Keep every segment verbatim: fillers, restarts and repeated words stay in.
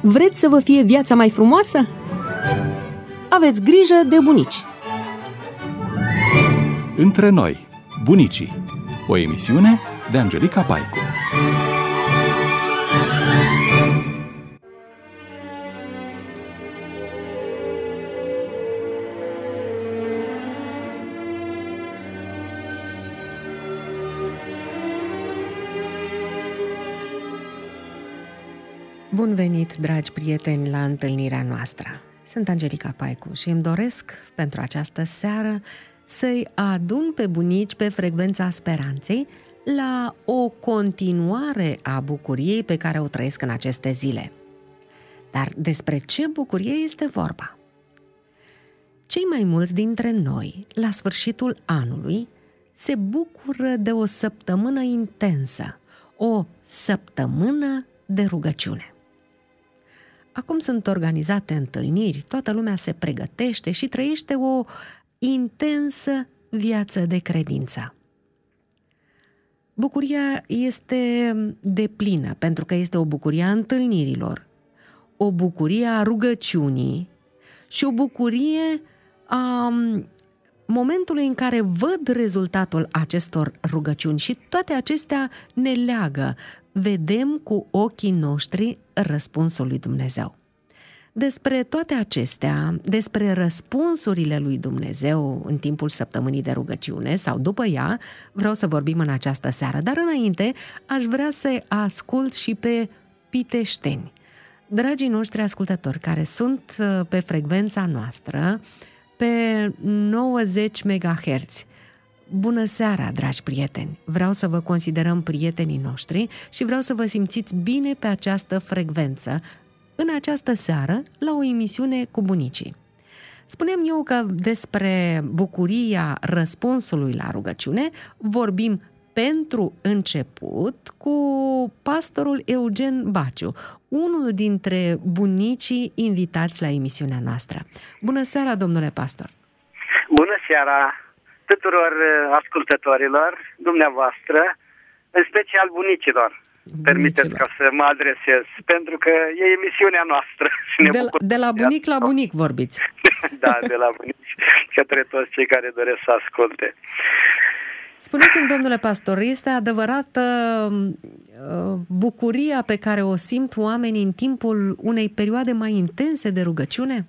Vreți să vă fie viața mai frumoasă? Aveți grijă de bunici! Între noi, bunicii. O emisiune de Angelica Paicu. Bun venit, dragi prieteni, la întâlnirea noastră. Sunt Angelica Paicu și îmi doresc pentru această seară să-i adun pe bunici pe frecvența speranței la o continuare a bucuriei pe care o trăiesc în aceste zile. Dar despre ce bucurie este vorba? Cei mai mulți dintre noi, la sfârșitul anului, se bucură de o săptămână intensă, o săptămână de rugăciune. Acum sunt organizate întâlniri, toată lumea se pregătește și trăiește o intensă viață de credință. Bucuria este deplină, pentru că este o bucurie a întâlnirilor, o bucurie a rugăciunii și o bucurie a momentului în care văd rezultatul acestor rugăciuni și toate acestea ne leagă. Vedem cu ochii noștri răspunsul lui Dumnezeu. Despre toate acestea, despre răspunsurile lui Dumnezeu în timpul săptămânii de rugăciune sau după ea, vreau să vorbim în această seară. Dar înainte, aș vrea să ascult și pe piteșteni. Dragii noștri ascultători care sunt pe frecvența noastră, pe nouăzeci megahertzi. Bună seara, dragi prieteni! Vreau să vă considerăm prietenii noștri și vreau să vă simțiți bine pe această frecvență, în această seară, la o emisiune cu bunicii. Spuneam eu că despre bucuria răspunsului la rugăciune vorbim pentru început cu pastorul Eugen Baciu, unul dintre bunicii invitați la emisiunea noastră. Bună seara, domnule pastor! Bună seara tuturor ascultătorilor dumneavoastră, în special bunicilor. bunicilor. Permiteți ca să mă adresez, pentru că e emisiunea noastră. Și ne de, la, de la bunic la bunic vorbiți. Da, de la bunici către toți cei care doresc să asculte. Spuneți-mi, domnule pastor, este adevărată uh, bucuria pe care o simt oamenii în timpul unei perioade mai intense de rugăciune?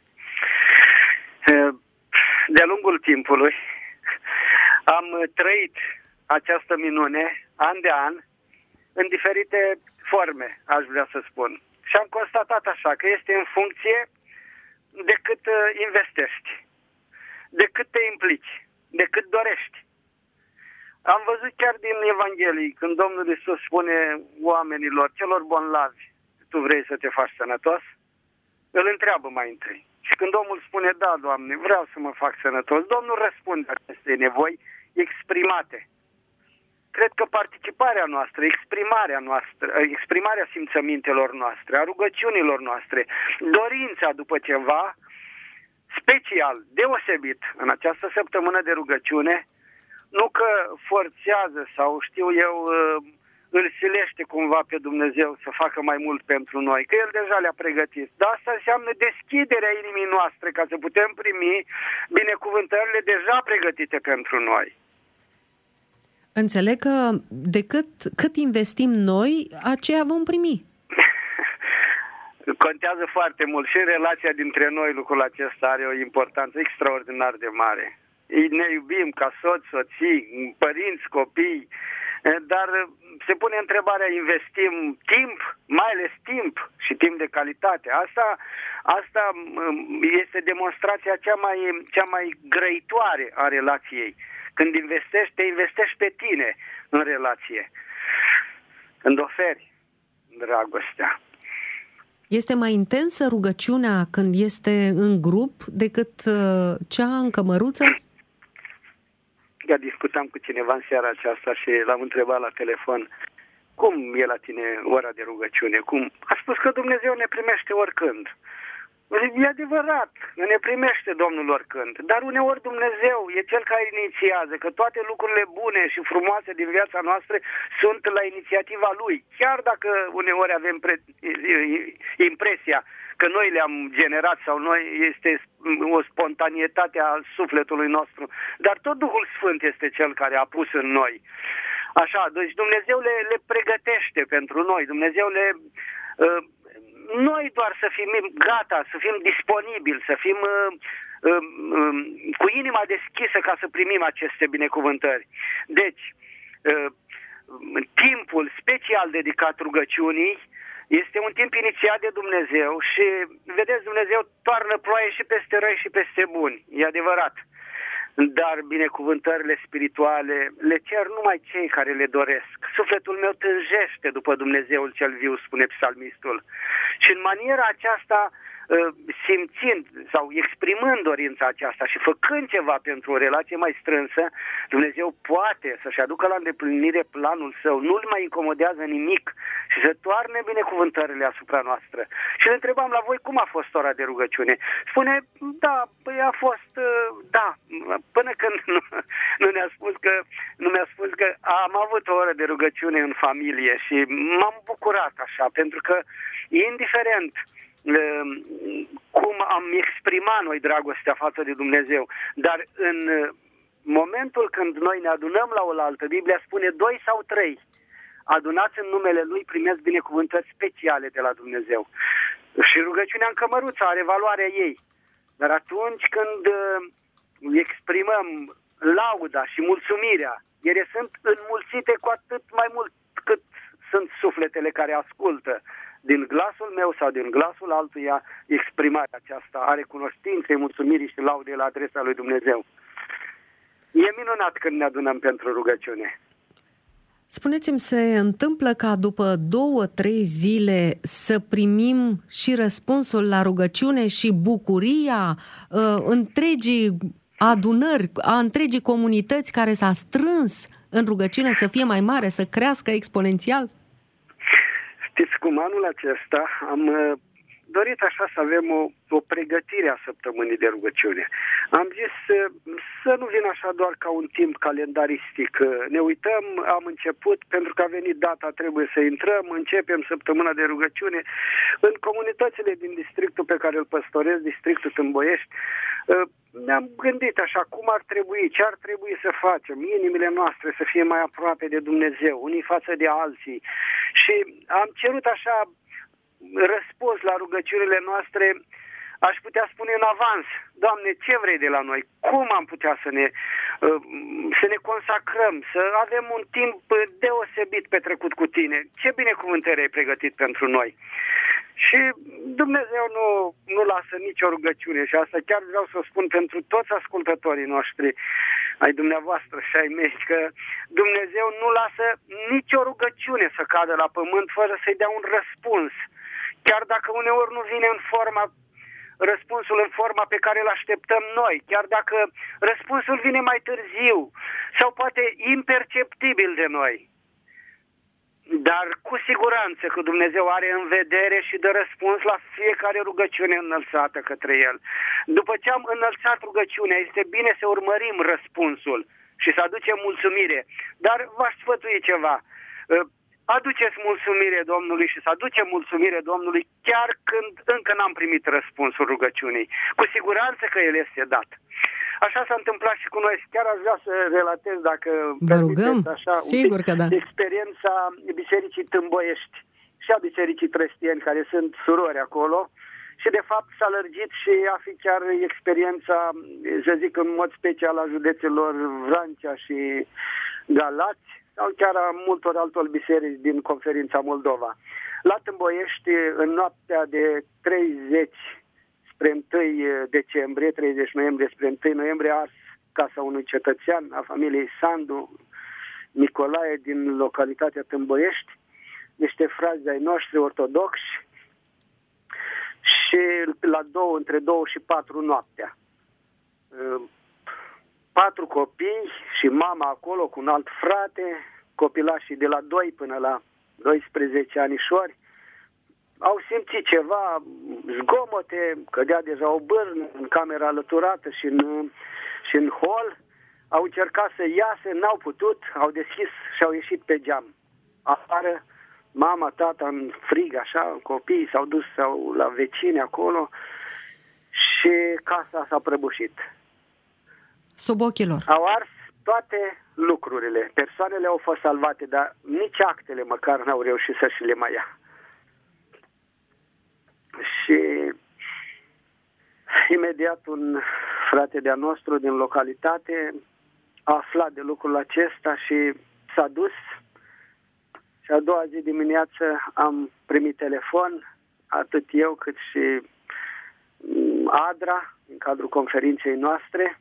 De-a lungul timpului am trăit această minune, an de an, în diferite forme, aș vrea să spun. Și am constatat așa, că este în funcție de cât investești, de cât te implici, de cât dorești. Am văzut chiar din Evanghelii, când Domnul Iisus spune oamenilor, celor bolnavi, tu vrei să te faci sănătos? Îl întreabă mai întâi. Și când omul spune, da, Doamne, vreau să mă fac sănătos, Domnul răspunde aceste nevoi exprimate. Cred că participarea noastră, exprimarea noastră, exprimarea simțămintelor noastre, a rugăciunilor noastre, dorința după ceva special, deosebit în această săptămână de rugăciune, nu că forțează sau știu eu, îl silește cumva pe Dumnezeu să facă mai mult pentru noi, că El deja le-a pregătit. Dar asta înseamnă deschiderea inimii noastre ca să putem primi binecuvântările deja pregătite pentru noi. Înțeleg că decât cât investim noi, aceea vom primi. Contează foarte mult și în relația dintre noi lucrul acesta are o importanță extraordinar de mare. Ne iubim ca soți, soții, părinți, copii, dar se pune întrebarea, investim timp, mai ales timp și timp de calitate. Asta, asta este demonstrația cea mai, cea mai grăitoare a relației. Când investești, te investești pe tine în relație. Când oferi dragostea. Este mai intensă rugăciunea când este în grup decât cea în cămăruță? Chiar discutam cu cineva în seara aceasta și l-am întrebat la telefon cum e la tine ora de rugăciune. Cum? A spus că Dumnezeu ne primește oricând. E adevărat, ne primește Domnul oricând, dar uneori Dumnezeu e Cel care inițiază, că toate lucrurile bune și frumoase din viața noastră sunt la inițiativa Lui, chiar dacă uneori avem pre... impresia că noi le-am generat sau noi este o spontanietate a sufletului nostru, dar tot Duhul Sfânt este Cel care a pus în noi. Așa, deci Dumnezeu le, le pregătește pentru noi, Dumnezeu le... Uh, noi doar să fim gata, să fim disponibili, să fim uh, uh, uh, cu inima deschisă ca să primim aceste binecuvântări. Deci, uh, timpul special dedicat rugăciunii este un timp inițiat de Dumnezeu și, vedeți, Dumnezeu toarnă ploaie și peste răi și peste buni, e adevărat. Dar binecuvântările spirituale le cer numai cei care le doresc. Sufletul meu tânjește după Dumnezeul cel viu, spune psalmistul. Și în maniera aceasta, simțind sau exprimând dorința aceasta și făcând ceva pentru o relație mai strânsă, Dumnezeu poate să-și aducă la îndeplinire planul său, nu-l mai incomodează nimic și să toarne binecuvântările asupra noastră. Și le întrebam la voi cum a fost ora de rugăciune. Spune, da, păi a fost, da, până când nu, nu ne-a spus că, nu mi-a spus că am avut o oră de rugăciune în familie și m-am bucurat așa, pentru că indiferent cum am exprimat noi dragostea față de Dumnezeu, dar în momentul când noi ne adunăm la oaltă, Biblia spune doi sau trei adunați în numele Lui primesc binecuvântări speciale de la Dumnezeu. Și rugăciunea în cămăruță are valoarea ei. Dar atunci când exprimăm lauda și mulțumirea, ele sunt înmulțite cu atât mai mult cât sunt sufletele care ascultă. Din glasul meu sau din glasul altuia, exprimarea aceasta are cunoștinței, mulțumirii și laudei la adresa lui Dumnezeu. E minunat când ne adunăm pentru rugăciune. Spuneți-mi, se întâmplă ca după două, trei zile să primim și răspunsul la rugăciune și bucuria uh, întregii adunări, a întregii comunități care s-a strâns în rugăciune să fie mai mare, să crească exponențial? Știți cum anul acesta am dorit așa să avem o, o pregătire a săptămânii de rugăciune. Am zis să, să nu vină așa doar ca un timp calendaristic. Ne uităm, am început, pentru că a venit data, trebuie să intrăm, începem săptămâna de rugăciune. În comunitățile din districtul pe care îl păstorez, districtul Tâmboiești, ne-am gândit așa cum ar trebui, ce ar trebui să facem, inimile noastre să fie mai aproape de Dumnezeu, unii față de alții. Și am cerut așa răspuns la rugăciunile noastre, aș putea spune în avans, Doamne, ce vrei de la noi? Cum am putea să ne, să ne consacrăm, să avem un timp deosebit petrecut cu Tine? Ce binecuvântări ai pregătit pentru noi? Și Dumnezeu nu, nu lasă nicio rugăciune și asta chiar vreau să o spun pentru toți ascultătorii noștri, ai dumneavoastră și ai mei, că Dumnezeu nu lasă nicio rugăciune să cadă la pământ fără să-i dea un răspuns. Chiar dacă uneori nu vine în forma, răspunsul în forma pe care îl așteptăm noi, chiar dacă răspunsul vine mai târziu sau poate imperceptibil de noi. Dar cu siguranță că Dumnezeu are în vedere și dă răspuns la fiecare rugăciune înălțată către El. După ce am înălțat rugăciunea, este bine să urmărim răspunsul și să aducem mulțumire. Dar v-aș sfătui ceva. Aduceți mulțumire Domnului și să aducem mulțumire Domnului chiar când încă n-am primit răspunsul rugăciunii. Cu siguranță că El este dat. Așa s-a întâmplat și cu noi. Chiar aș vrea să relatez, dacă vă rugăm, așa, sigur că da, experiența Bisericii Tâmboiești și a Bisericii Trăstieni, care sunt surori acolo. Și de fapt s-a lărgit și a fi chiar experiența, să zic în mod special, a județelor Vrancea și Galați, sau chiar a multor altor biserici din Conferința Moldova. La Tâmboiești, în noaptea de treizeci spre întâi decembrie, treizeci noiembrie spre întâi noiembrie, a ars casa unui cetățean a familiei Sandu, Nicolae, din localitatea Tâmboiești, niște frați ai noștri ortodoxi, și la două, între două și patru noaptea. Patru copii și mama acolo cu un alt frate, copilașii de la doi până la doisprezece anișori, au simțit ceva, zgomote, cădea deja o bârnă în camera alăturată și în, și în hol. Au încercat să iasă, n-au putut, au deschis și au ieșit pe geam. Afară, mama, tata în frig, așa, copiii s-au dus sau la vecini acolo și casa s-a prăbușit. Sub ochii lor. Au ars toate lucrurile. Persoanele au fost salvate, dar nici actele măcar n-au reușit să și le mai ia. Și imediat un frate de-a nostru din localitate a aflat de lucrul acesta și s-a dus. Și a doua zi dimineață am primit telefon, atât eu cât și Adra, în cadrul conferinței noastre,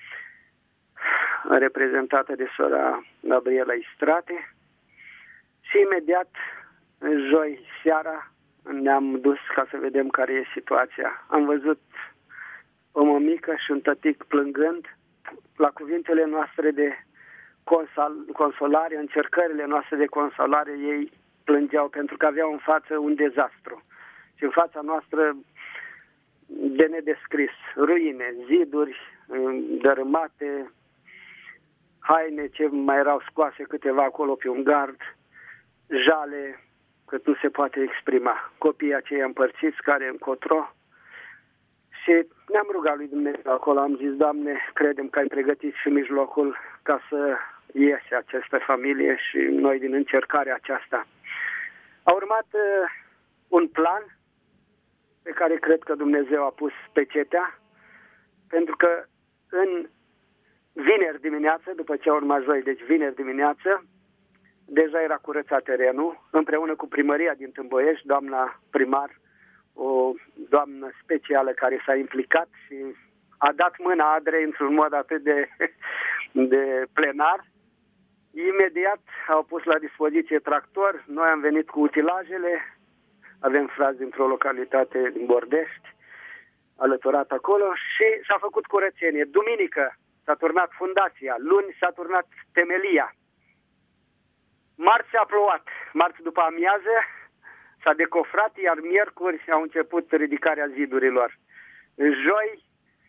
reprezentată de sora Gabriela Istrate. Și imediat, joi seara, ne-am dus ca să vedem care e situația. Am văzut o mămică și un tătic plângând. La cuvintele noastre de consol- consolare, încercările noastre de consolare, ei plângeau pentru că aveau în față un dezastru. Și în fața noastră de nedescris. Ruine, ziduri dărâmate, haine ce mai erau scoase câteva acolo pe un gard, jale cât nu se poate exprima. Copiii aceia împărțiți care încotro. Și ne-am rugat lui Dumnezeu acolo, am zis, Doamne, credem că ai pregătit și mijlocul ca să iese această familie și noi din încercarea aceasta. A urmat uh, un plan pe care cred că Dumnezeu a pus pecetea, pentru că în vineri dimineață, după ce a urmat joi, deci vineri dimineață, deja era curățat terenul, împreună cu primăria din Tâmboiești, doamna primar, o doamnă specială care s-a implicat și a dat mâna Adrei într-un mod atât de, de plenar. Imediat au pus la dispoziție tractor, noi am venit cu utilajele, avem frați dintr-o localitate din Bordești, alăturat acolo și s-a făcut curățenie. Duminică s-a turnat fundația, luni s-a turnat temelia. Marți a plouat, marți după amiază s-a decofrat, iar miercuri au început ridicarea zidurilor. Joi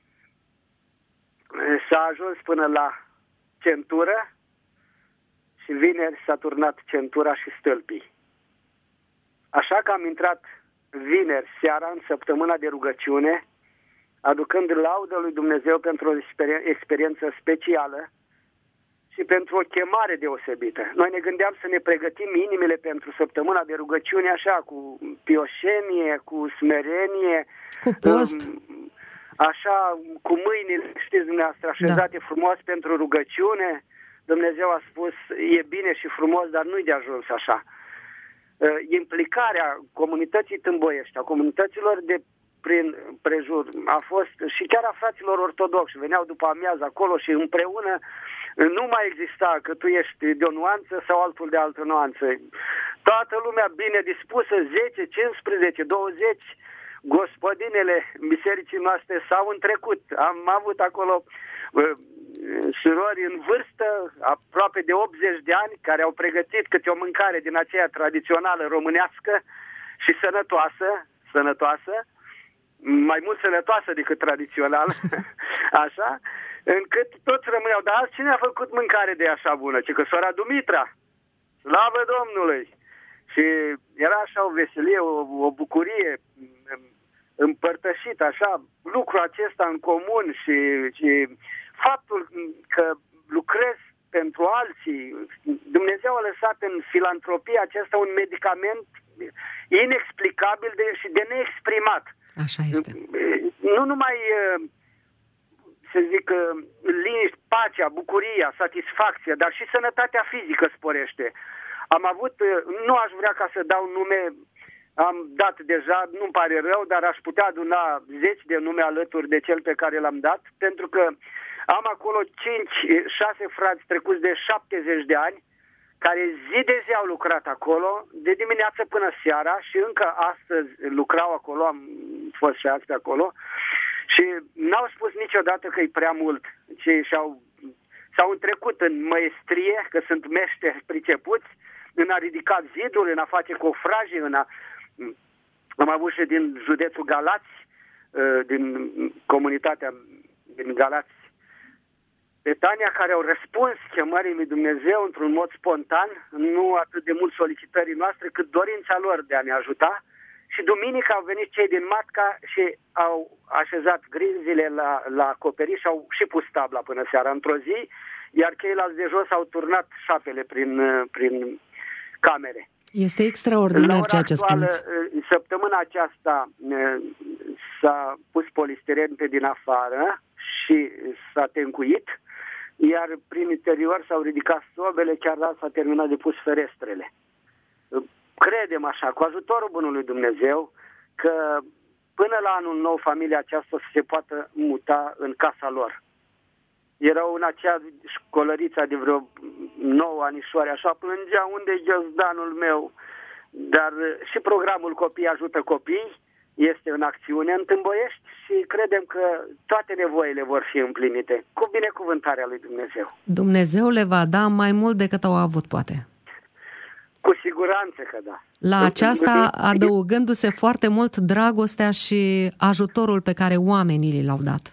s-a ajuns până la centură și vineri s-a turnat centura și stâlpii. Așa că am intrat vineri seara în săptămâna de rugăciune, aducând laudă lui Dumnezeu pentru o experiență specială și pentru o chemare deosebită. Noi ne gândeam să ne pregătim inimile pentru săptămâna de rugăciune așa, cu pioșenie, cu smerenie, cu post, așa, cu mâinile, știți dumneavoastră, așezate da. frumos pentru rugăciune. Dumnezeu a spus, e bine și frumos, dar nu-i de ajuns așa. Implicarea comunității Tâmboiești, a comunităților de prin prejur, a fost și chiar a fraților ortodoxi, veneau după amiază acolo și împreună nu mai exista că tu ești de o nuanță sau altul de altă nuanță. Toată lumea bine dispusă, zece, cincisprezece, douăzeci, gospodinele bisericii noastre s-au întrecut. Am avut acolo uh, surori în vârstă, aproape de optzeci de ani, care au pregătit câte o mâncare din aceea tradițională românească și sănătoasă, sănătoasă, mai mult sănătoasă decât tradițională, așa, încât toți rămâneau, dar azi cine a făcut mâncare de așa bună? Ci că sora Dumitra, slavă Domnului! Și era așa o veselie, o, o bucurie împărtășită, așa, lucrul acesta în comun și, și faptul că lucrez pentru alții. Dumnezeu a lăsat în filantropia aceasta un medicament inexplicabil de, și de neexprimat. Așa este. Nu numai, să zic, liniște, pacea, bucuria, satisfacția, dar și sănătatea fizică sporește. Am avut, nu aș vrea ca să dau nume, am dat deja, nu-mi pare rău, dar aș putea aduna zeci de nume alături de cel pe care l-am dat, pentru că am acolo cinci, șase frați trecuți de șaptezeci de ani, care zi de zi au lucrat acolo, de dimineață până seara și încă astăzi lucrau acolo, am fost și azi pe acolo și n-au spus niciodată că e prea mult, ci și-au, s-au întrecut în măestrie, că sunt meșteri pricepuți, în a ridica zidul, în a face cofraje, în a... Am avut și din județul Galați, din comunitatea din Galați, Betania, care au răspuns chemării lui Dumnezeu într-un mod spontan, nu atât de mult solicitării noastre, cât dorința lor de a ne ajuta. Și duminică au venit cei din Matca și au așezat grinzile la, la acoperiș și au și pus tabla până seara într-o zi, iar ceilalți de jos au turnat șapele prin, prin camere. Este extraordinar ceea ce spuneți. Săptămâna aceasta s-a pus polistiren pe din afară și s-a tencuit, iar prin interior s-au ridicat sobele, chiar da, s-a terminat de pus ferestrele. Credem așa, cu ajutorul Bunului Dumnezeu, că până la anul nou familia aceasta să se poată muta în casa lor. Erau în acea școlăriță de vreo nouă anișoare, așa plângea, unde-i ghiozdanul meu? Dar și programul Copii ajută copii este în acțiune în Tâmboiești și credem că toate nevoile vor fi împlinite cu binecuvântarea lui Dumnezeu. Dumnezeu le va da mai mult decât au avut, poate. Cu siguranță că da. La aceasta adăugându-se foarte mult dragostea și ajutorul pe care oamenii l-au dat.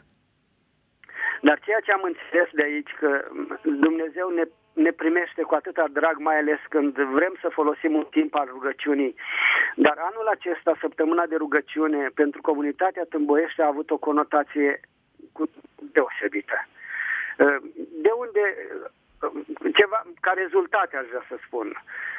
Dar ceea ce am înțeles de aici, că Dumnezeu ne, ne primește cu atâta drag, mai ales când vrem să folosim un timp al rugăciunii. Dar anul acesta, săptămâna de rugăciune, pentru comunitatea Tâmboiești a avut o conotație deosebită. De unde, ceva, ca rezultate aș vrea să spun.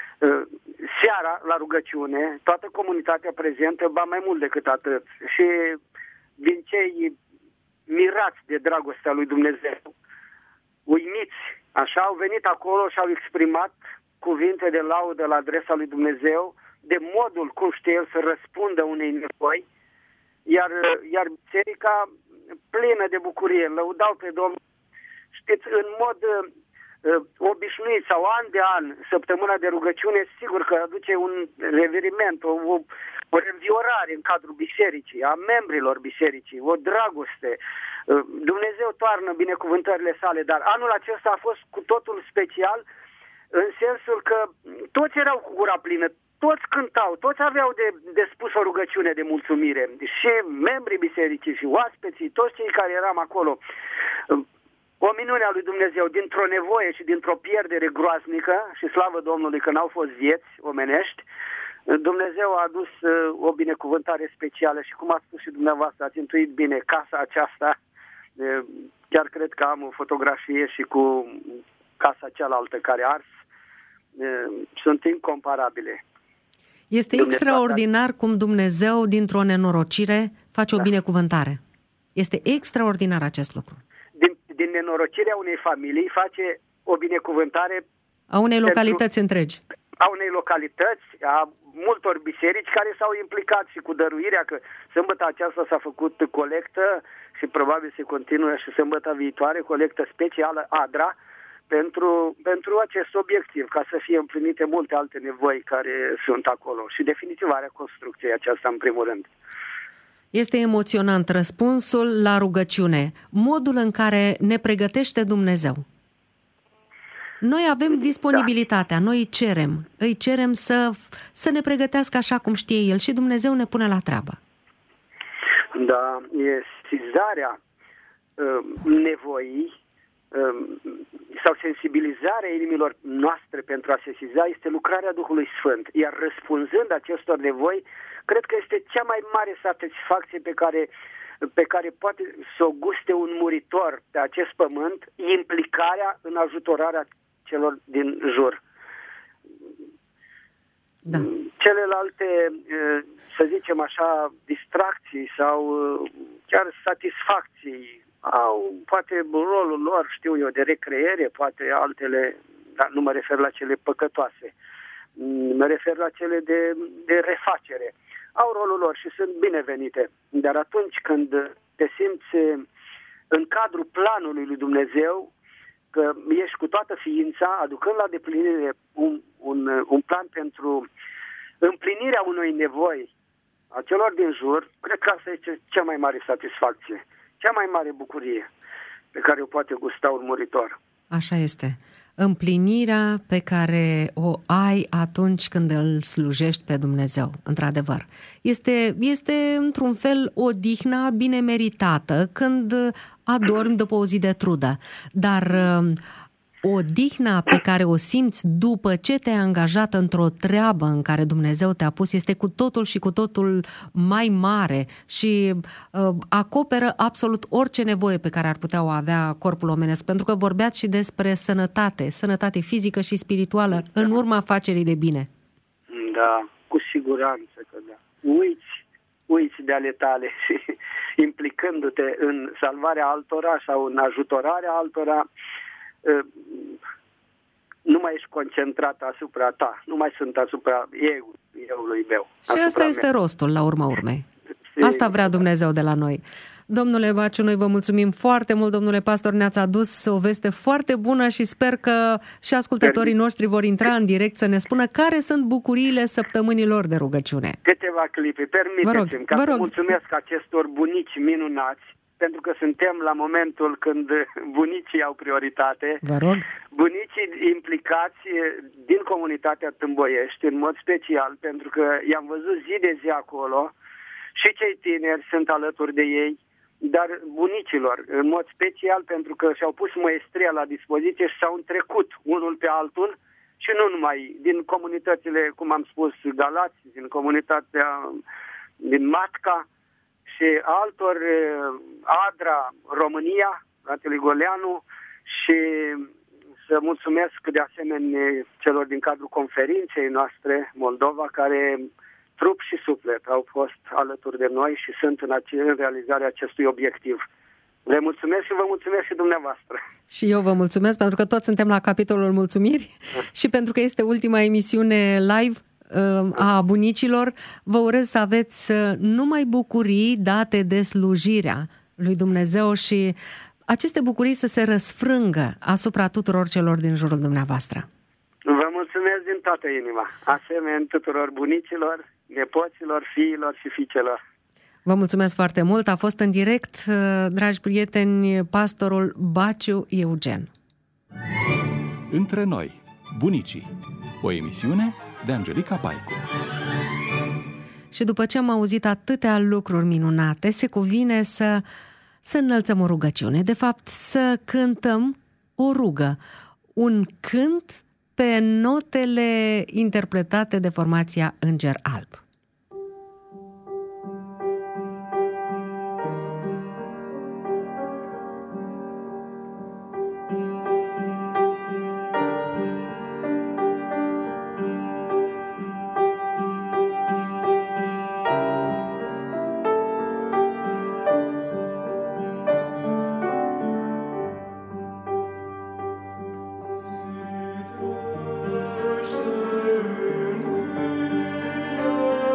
Seara, la rugăciune, toată comunitatea prezentă, ba mai mult decât atât. Și din cei mirați de dragostea lui Dumnezeu, uimiți, așa, au venit acolo și au exprimat cuvinte de laudă la adresa lui Dumnezeu, de modul cum știe El să răspundă unei nevoi, iar, iar biserica plină de bucurie, lăudau pe Domnul. Știți, în mod uh, obișnuit sau an de an, săptămâna de rugăciune, sigur că aduce un reviriment, o, o, o reînviorare în cadrul bisericii, a membrilor bisericii, o dragoste. Uh, Dumnezeu toarnă binecuvântările sale, dar anul acesta a fost cu totul special, în sensul că toți erau cu gura plină, toți cântau, toți aveau de, de spus o rugăciune de mulțumire. Și membrii bisericii și oaspeții, toți cei care eram acolo. O minune a lui Dumnezeu, dintr-o nevoie și dintr-o pierdere groaznică, și slavă Domnului că n-au fost vieți omenești, Dumnezeu a adus o binecuvântare specială și, cum a spus și dumneavoastră, ați intuit bine, casa aceasta, chiar cred că am o fotografie și cu casa cealaltă care a ars, sunt incomparabile. Este extraordinar cum Dumnezeu, dintr-o nenorocire, face o binecuvântare. Este extraordinar acest lucru. Din, din nenorocirea unei familii face o binecuvântare a unei localități pentru, întregi. A unei localități, a multor biserici care s-au implicat și cu dăruirea, că sâmbătă aceasta s-a făcut colectă și probabil se continuă și sâmbătă viitoare, colectă specială ADRA, pentru, pentru acest obiectiv, ca să fie împlinite multe alte nevoi care sunt acolo și definitivarea construcției aceasta în primul rând. Este emoționant răspunsul la rugăciune, modul în care ne pregătește Dumnezeu. Noi avem disponibilitatea, noi îi cerem, îi cerem să, să ne pregătească așa cum știe El și Dumnezeu ne pune la treabă. Da, e sesizarea uh, nevoii sau sensibilizarea inimilor noastre pentru a sesiza este lucrarea Duhului Sfânt. Iar răspunzând acestor nevoi, cred că este cea mai mare satisfacție pe care, pe care poate să o guste un muritor pe acest pământ, implicarea în ajutorarea celor din jur. Da. Celelalte, să zicem așa, distracții sau chiar satisfacții au poate rolul lor, știu eu, de recreere, poate altele, dar nu mă refer la cele păcătoase, mă refer la cele de, de refacere. Au rolul lor și sunt binevenite, dar atunci când te simți în cadrul planului lui Dumnezeu, că ești cu toată ființa, aducând la deplinire un, un, un plan pentru împlinirea unei nevoi a celor din jur, cred că asta este cea mai mare satisfacție. Cea mai mare bucurie pe care o poate gusta un muritor. Așa este. împlinirea pe care o ai atunci când îl slujești pe Dumnezeu, într-adevăr. Este, este într-un fel odihna bine meritată când adormi după o zi de trudă, dar odihna pe care o simți după ce te-ai angajat într-o treabă în care Dumnezeu te-a pus este cu totul și cu totul mai mare și uh, acoperă absolut orice nevoie pe care ar putea o avea corpul omenesc, pentru că vorbeați și despre sănătate, sănătate fizică și spirituală în urma facerii de bine. Da, cu siguranță că da. Uiți, uiți de ale tale și implicându-te în salvarea altora sau în ajutorarea altora, nu mai ești concentrat asupra ta, nu mai sunt asupra eu, euului meu. Și asta este mea. Rostul, la urma urmei. Asta vrea Dumnezeu de la noi. Domnule Baciu, noi vă mulțumim foarte mult, domnule pastor, ne-ați adus o veste foarte bună și sper că și ascultătorii noștri vor intra în direct să ne spună care sunt bucuriile săptămânilor de rugăciune. Câteva clipe, permiteți-mi ca să mulțumesc acestor bunici minunați, pentru că suntem la momentul când bunicii au prioritate. Vă rog. Bunicii implicați din comunitatea Tâmboiești, în mod special, pentru că i-am văzut zi de zi acolo și cei tineri sunt alături de ei, dar bunicilor, în mod special, pentru că și-au pus maestria la dispoziție și s-au întrecut unul pe altul și nu numai din comunitățile, cum am spus, Galați, din comunitatea din Matca, și altor, Adra, România, fratele Goleanu, și să mulțumesc de asemenea celor din cadrul conferinței noastre Moldova, care trup și suflet au fost alături de noi și sunt în, ace- în realizarea acestui obiectiv. Le mulțumesc și vă mulțumesc și dumneavoastră. Și eu vă mulțumesc pentru că toți suntem la capitolul mulțumiri și pentru că este ultima emisiune live a bunicilor. Vă urez să aveți numai bucurii date de slujirea lui Dumnezeu și aceste bucurii să se răsfrângă asupra tuturor celor din jurul dumneavoastră. Vă mulțumesc din toată inima, asemenea tuturor bunicilor, nepoților, fiilor și fiicelor. Vă mulțumesc foarte mult. A fost în direct, dragi prieteni, pastorul Baciu Eugen. Între noi, bunicii. O emisiune de Angelica Paicu. Și după ce am auzit atâtea lucruri minunate, se cuvine să, să înălțăm o rugăciune. De fapt, să cântăm o rugă. Un cânt pe notele interpretate de formația Înger Alb. Thank you.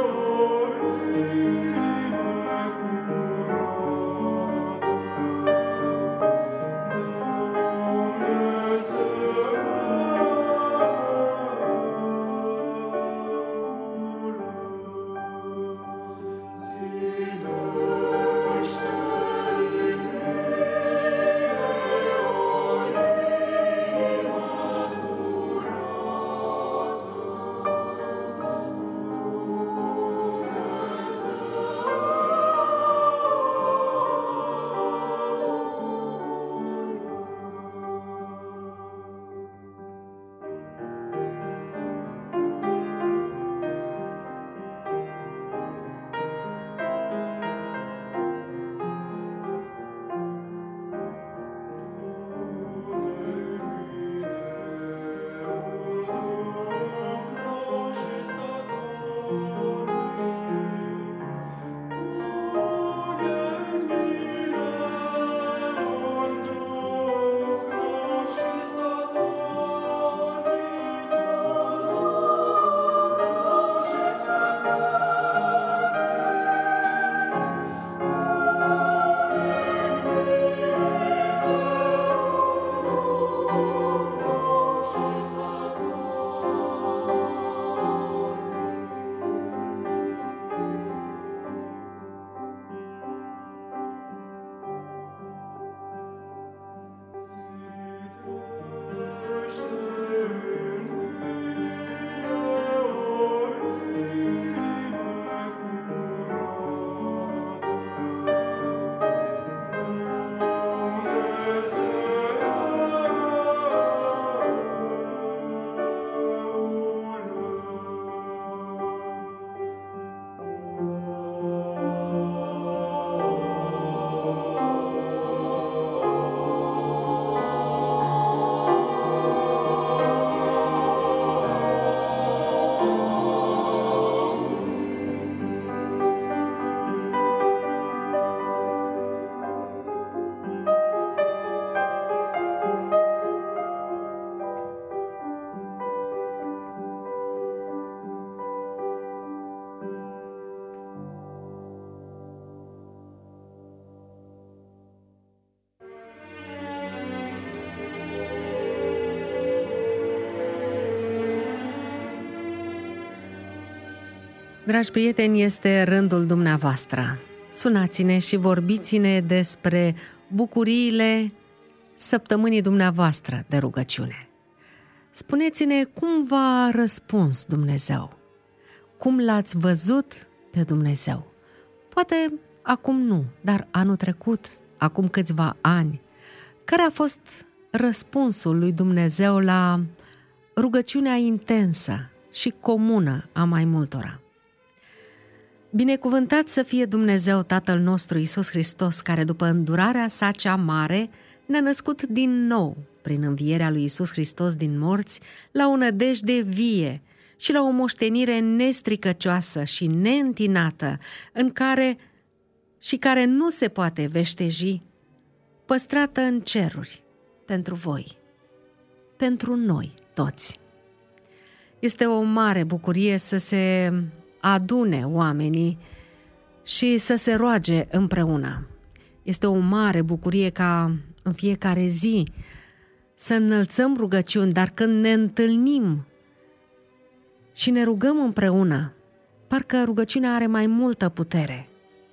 Dragi prieteni, este rândul dumneavoastră. Sunați-ne și vorbiți-ne despre bucuriile săptămânii dumneavoastră de rugăciune. Spuneți-ne cum v-a răspuns Dumnezeu, cum l-ați văzut pe Dumnezeu. Poate acum nu, dar anul trecut, acum câțiva ani, care a fost răspunsul lui Dumnezeu la rugăciunea intensă și comună a mai multora. Binecuvântat să fie Dumnezeu Tatăl nostru Iisus Hristos, care după îndurarea sa cea mare ne-a născut din nou prin învierea lui Iisus Hristos din morți la o nădejde vie și la o moștenire nestricăcioasă și neîntinată, în care și care nu se poate veșteji, păstrată în ceruri pentru voi, pentru noi toți. Este o mare bucurie să se adune oamenii și să se roage împreună. Este o mare bucurie ca în fiecare zi să înălțăm rugăciuni, dar când ne întâlnim și ne rugăm împreună, parcă rugăciunea are mai multă putere.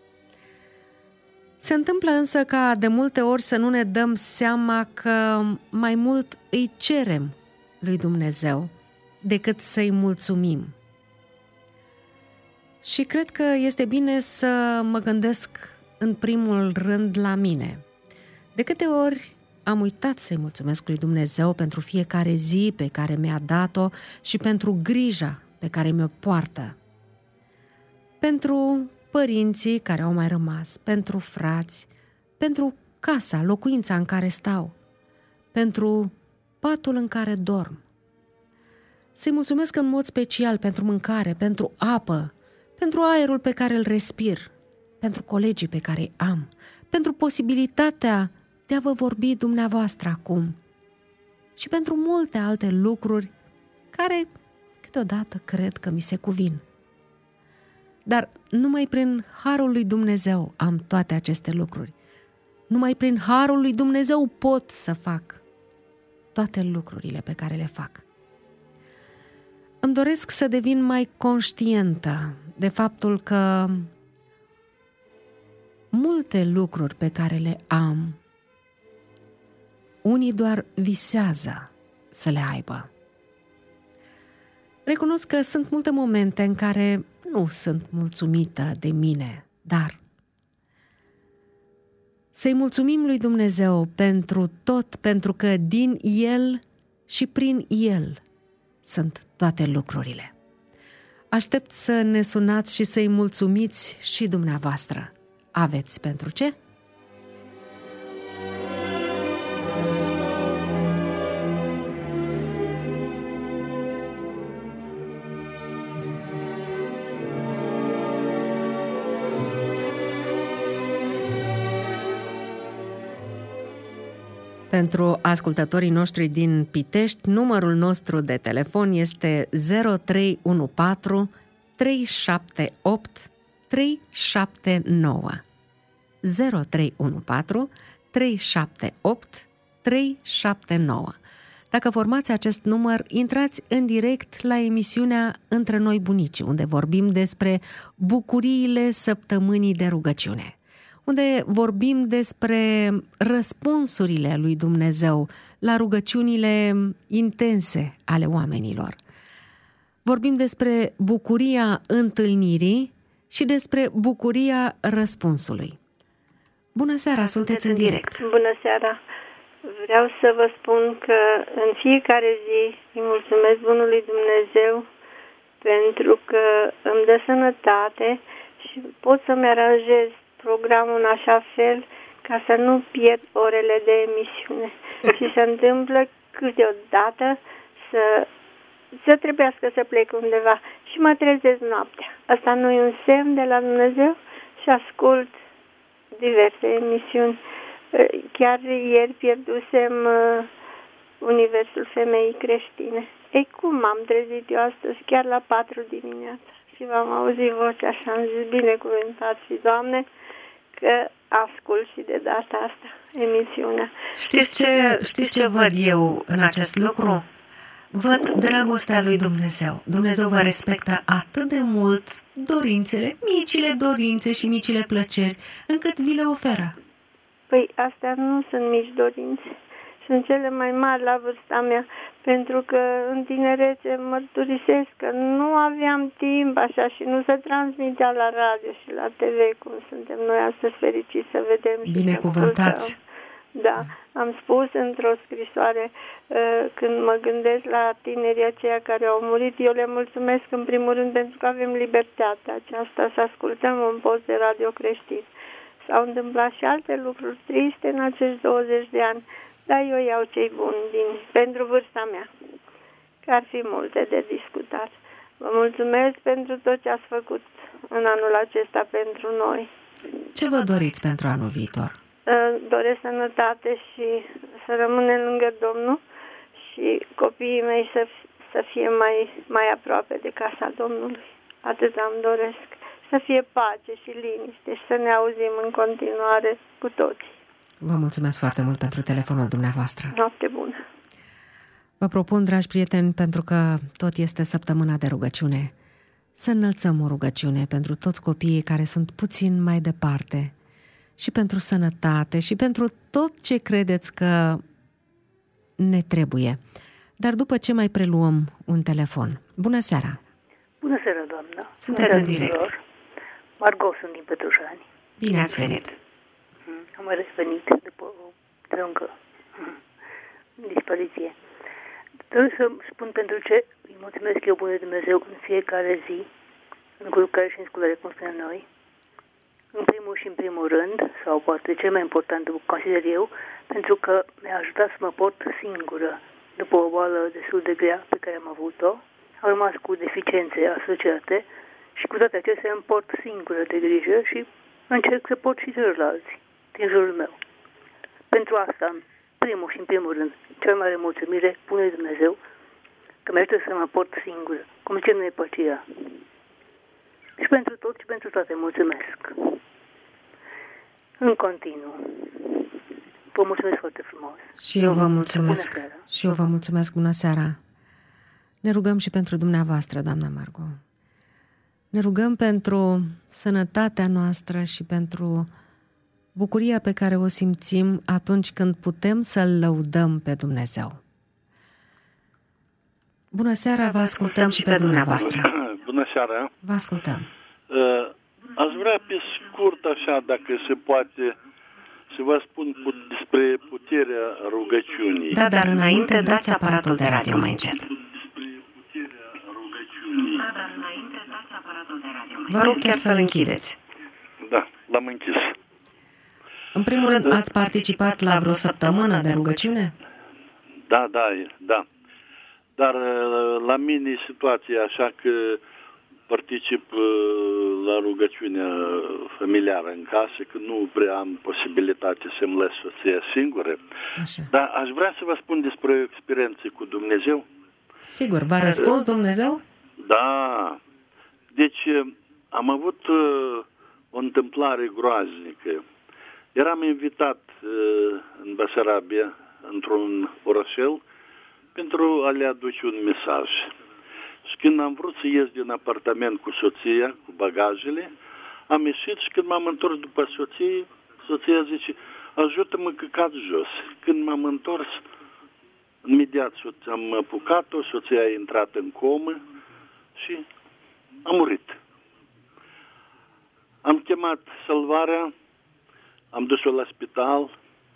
Se întâmplă însă ca de multe ori să nu ne dăm seama că mai mult îi cerem lui Dumnezeu decât să-i mulțumim. Și cred că este bine să mă gândesc în primul rând la mine. De câte ori am uitat să-i mulțumesc lui Dumnezeu pentru fiecare zi pe care mi-a dat-o și pentru grija pe care mi-o poartă. Pentru părinții care au mai rămas, pentru frați, pentru casa, locuința în care stau, pentru patul în care dorm. Să-i mulțumesc în mod special pentru mâncare, pentru apă, pentru aerul pe care îl respir, pentru colegii pe care îi am, pentru posibilitatea de a vă vorbi dumneavoastră acum și pentru multe alte lucruri care câteodată cred că mi se cuvin. Dar numai prin harul lui Dumnezeu am toate aceste lucruri. Numai prin harul lui Dumnezeu pot să fac toate lucrurile pe care le fac. Îmi doresc să devin mai conștientă de faptul că multe lucruri pe care le am, unii doar visează să le aibă. Recunosc că sunt multe momente în care nu sunt mulțumită de mine, dar să-i mulțumim lui Dumnezeu pentru tot, pentru că din El și prin El sunt toate lucrurile. Aștept să ne sunați și să-i mulțumiți și dumneavoastră. Aveți pentru ce? Pentru ascultătorii noștri din Pitești, numărul nostru de telefon este zero trei unu patru trei șapte opt trei șapte nouă. zero trei unu patru trei șapte opt trei șapte nouă. Dacă formați acest număr, intrați în direct la emisiunea Între noi bunici, unde vorbim despre bucuriile săptămânii de rugăciune, unde vorbim despre răspunsurile lui Dumnezeu la rugăciunile intense ale oamenilor. Vorbim despre bucuria întâlnirii și despre bucuria răspunsului. Bună seara, sunteți în direct. Bună seara. Vreau să vă spun că în fiecare zi îi mulțumesc Bunului Dumnezeu pentru că îmi dă sănătate și pot să-mi aranjez programul în așa fel ca să nu pierd orele de emisiune. Și se întâmplă câteodată să, să trebuiască să plec undeva și mă trezesc noaptea. Asta nu e un semn de la Dumnezeu și ascult diverse emisiuni. Chiar ieri pierdusem uh, Universul Femeii Creștine. Ei, cum m-am trezit eu astăzi, chiar la patru dimineața? Și v-am auzit vocea și am zis, binecuvântat și Doamne, că ascult și de data asta emisiunea. Știți ce, știți ce văd eu în acest lucru? Văd dragostea lui Dumnezeu. Dumnezeu vă respectă atât de mult dorințele, micile dorințe și micile plăceri, încât vi le oferă. Păi astea nu sunt mici dorințe. Sunt cele mai mari la vârsta mea, pentru că în tinerețe mărturisesc că nu aveam timp așa și nu se transmitea la radio și la T V, cum suntem noi astăzi fericiți să vedem. Binecuvântați! Da, am spus într-o scrisoare, când mă gândesc la tinerii aceia care au murit, eu le mulțumesc în primul rând pentru că avem libertatea aceasta să ascultăm un post de radio creștin. S-au întâmplat și alte lucruri triste în acești douăzeci de ani, dar eu iau cei buni din, pentru vârsta mea, că ar fi multe de discutat. Vă mulțumesc pentru tot ce ați făcut în anul acesta pentru noi. Ce vă doriți pentru anul viitor? Doresc sănătate și să rămânem lângă Domnul și copiii mei să, să fie mai, mai aproape de casa Domnului. Atât îmi doresc. Să fie pace și liniște și să ne auzim în continuare cu toții. Vă mulțumesc foarte mult pentru telefonul dumneavoastră. Noapte bună! Vă propun, dragi prieteni, pentru că tot este săptămâna de rugăciune, să înălțăm o rugăciune pentru toți copiii care sunt puțin mai departe și pentru sănătate și pentru tot ce credeți că ne trebuie. Dar după ce mai preluăm un telefon. Bună seara! Bună seara, doamnă! Sunteți în direct. Margot, sunt din Pătușani. Bine ați venit! Am mai revenit după o trâncă dispariție. Trebuie să spun pentru ce îi mulțumesc eu, bună Dumnezeu, în fiecare zi, în culcare și în sculare, cum spunem noi. În primul și în primul rând, sau poate cel mai important, consider eu, pentru că mi-a ajutat să mă port singură după o boală destul de grea pe care am avut-o. Am rămas cu deficiențe asociate și cu toate acestea îmi port singură de grijă și încerc să port și celorlalți din jurul meu. Pentru asta, în primul și în primul rând, cea mai mare mulțumire pune Dumnezeu că mi ajută să mă port singură, cum zicem noi pe aceea. Și pentru tot și pentru toate mulțumesc. În continuu. Vă mulțumesc foarte frumos. Și eu vă mulțumesc. Și eu vă mulțumesc. Bună seara. Ne rugăm și pentru dumneavoastră, doamna Margot. Ne rugăm pentru sănătatea noastră și pentru bucuria pe care o simțim atunci când putem să-L lăudăm pe Dumnezeu. Bună seara, vă ascultăm și pe dumneavoastră. Bună seara. Vă ascultăm. Aș vrea pe scurt, așa, dacă se poate, să vă spun despre puterea rugăciunii. Da, dar înainte dați aparatul de radio mai încet. Vă rog chiar să-l închideți. Da, l-am închis. În primul rând, ați participat la vreo săptămână de rugăciune? Da, da, da. Dar la mine e situația așa că particip la rugăciunea familiară în casă, că nu prea am posibilitate să-mi las soția singură. Așa. Dar aș vrea să vă spun despre o experiență cu Dumnezeu. Sigur, v-a răspuns Dumnezeu? Da. Deci am avut o întâmplare groaznică. Eram invitat în Basarabia, într-un orășel, pentru a le aduce un mesaj. Și când am vrut să ies din apartament cu soția, cu bagajele, am ieșit și când m-am întors după soție, soția zice, ajută-mă că cad jos. Când m-am întors, imediat am apucat-o, soția a intrat în comă și a murit. Am chemat salvarea, am dus-o la spital,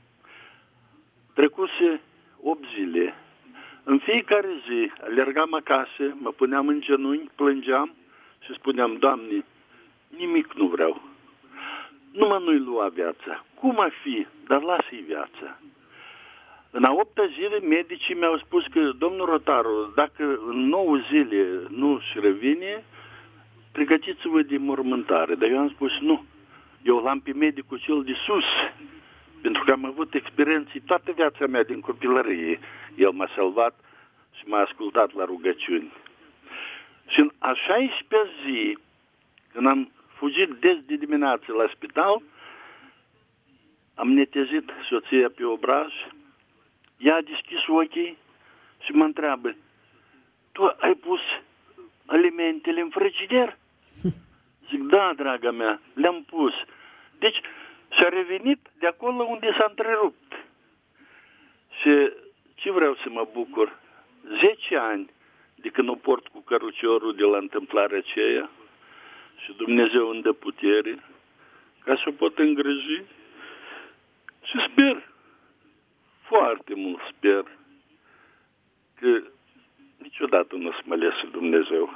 trecuse opt zile. În fiecare zi alergam acasă, mă puneam în genunchi, plângeam și spuneam, Doamne, nimic nu vreau. Numai nu-i lua viața. Cum ar fi, dar lasă-i viața. În a opta zile, medicii mi-au spus că, domnul Rotaru, dacă în nouă zile nu își revine, pregătiți-vă de mormântare. Dar eu am spus, nu. Eu l-am pe medicul cel de sus, pentru că am avut experienții toată viața mea din copilărie. El m-a salvat și m-a ascultat la rugăciuni. Și în a șaisprezecea zi, când am fugit des de dimineață la spital, am netezit soția pe obraj, ea a deschis ochii și mă întreabă, tu ai pus alimentele în frigider? Zic, da, draga mea, le-am pus. Deci, și-a revenit de acolo unde s-a întrerupt. Și ce vreau să mă bucur? Zece ani de când o port cu căruciorul de la întâmplarea aceea și Dumnezeu îmi dă putere ca să o pot îngriji și sper, foarte mult sper, că niciodată nu o să mă lese Dumnezeu.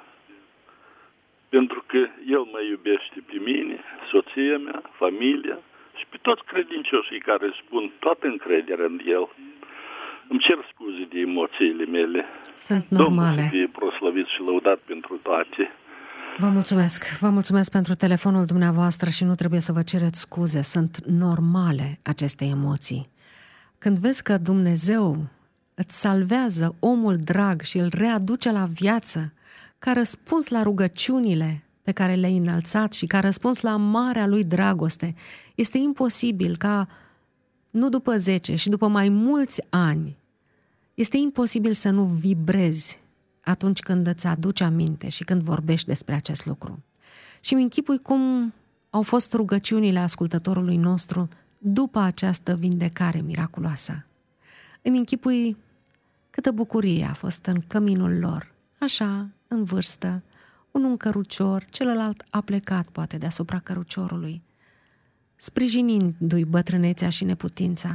Pentru că El mă iubește pe mine, soția mea, familia și pe toți credincioșii care spun toată încrederea în El. Îmi cer scuze de emoțiile mele. Sunt normale. Domnul să fie proslăvit și lăudat pentru toate. Vă mulțumesc. Vă mulțumesc pentru telefonul dumneavoastră și nu trebuie să vă cereți scuze. Sunt normale aceste emoții. Când vezi că Dumnezeu îți salvează omul drag și îl readuce la viață, ca răspuns la rugăciunile pe care le-ai înălțat și ca răspuns la marea lui dragoste, este imposibil ca, nu după zece și după mai mulți ani, este imposibil să nu vibrezi atunci când îți aduci aminte și când vorbești despre acest lucru. Și îmi închipui cum au fost rugăciunile ascultătorului nostru după această vindecare miraculoasă. Îmi închipui câtă bucurie a fost în căminul lor, așa, în vârstă, unul în cărucior, celălalt a plecat poate deasupra căruciorului, sprijinindu-i bătrânețea și neputința,